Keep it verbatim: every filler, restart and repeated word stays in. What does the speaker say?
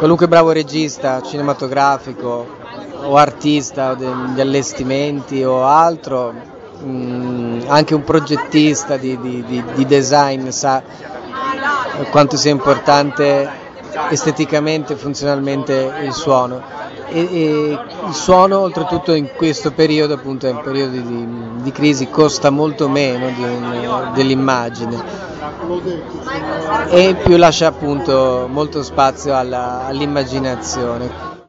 qualunque bravo regista cinematografico o artista di allestimenti o altro, mh, anche un progettista di, di, di, di design sa quanto sia importante esteticamente e funzionalmente il suono. E, e il suono oltretutto in questo periodo, appunto è un periodo di, di crisi, costa molto meno di un, dell'immagine e più lascia appunto molto spazio alla, all'immaginazione.